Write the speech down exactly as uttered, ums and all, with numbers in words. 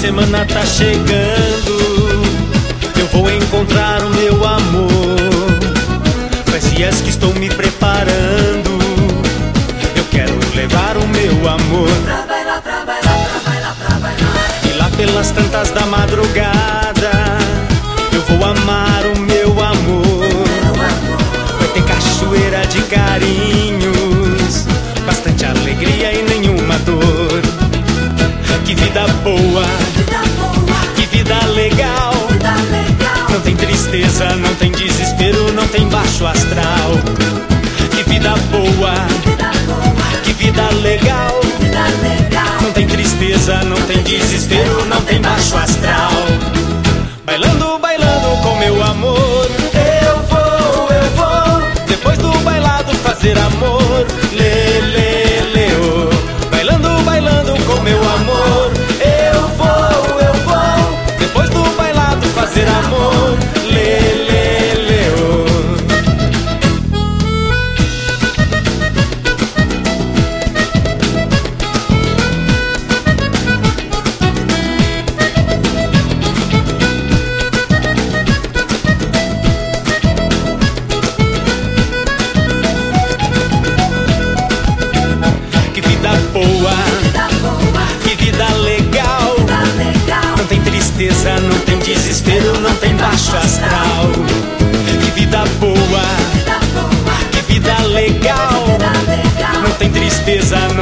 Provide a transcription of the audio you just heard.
semana tá chegando, eu vou encontrar o meu amor. Faz dias que estou me preparando, eu quero levar o meu amor pra bailar, pra bailar, pra bailar, pra bailar. E lá pelas tantas da madrugada eu vou amar o meu amor. Vai ter cachoeira de carinhos, bastante alegria e nenhuma dor. Que vida boa, que vida legal. Não tem tristeza, não tem desespero, não tem baixo astral. Que vida boa, que vida legal. Não tem tristeza, não tem desespero, não tem baixo astral. Bailando, bailando com meu amor, eu vou, eu vou. Depois do bailado fazer amor, lê, lê, lê, oh. Bailando, bailando com meu amor, eu vou, eu vou. Depois do bailado fazer amor, lê, lê, lê, oh. Que vida boa, que vida legal. Não tem tristeza, não tem desespero, não tem baixo astral. Que vida boa, que vida legal. Não tem tristeza, não